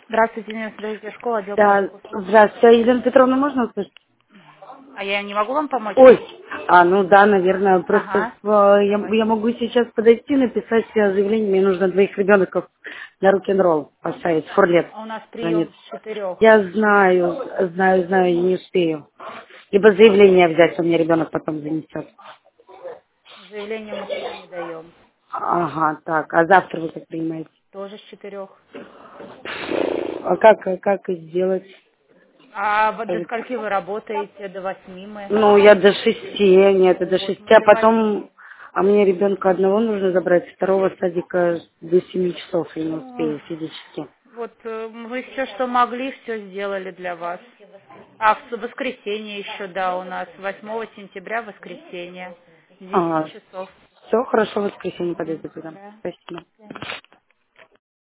Здравствуйте, меня сюда школа, отдел Да, почтовых услуг. здравствуйте. Елена Петровна, можно услышать? А я не могу вам помочь? Ой, ну да, наверное, просто Ага, я давайте. могу сейчас подойти, написать заявление, мне нужно двоих ребенков на рок-н-ролл поставить, фурлет А у нас прием звонит. с 4. Я знаю, я не успею. Либо заявление взять, у меня ребенок потом занесет. Заявление мы с утра не даем. Ага, так, а завтра вы как принимаете? Тоже с 4. А как сделать? А до скольки вы работаете? До 8 мы. Ну, я до 6, нет, до Вот, 6, мы а до потом, 8. а мне ребенка одного нужно забрать, второго садика до 7 часов, я не Ой, успею физически. вот мы все, что могли, все сделали для вас. А в воскресенье еще, да, у нас 8 сентября воскресенье с 10 Ага, часов. все, хорошо, в воскресенье Мгм, подойду туда. да. Спасибо.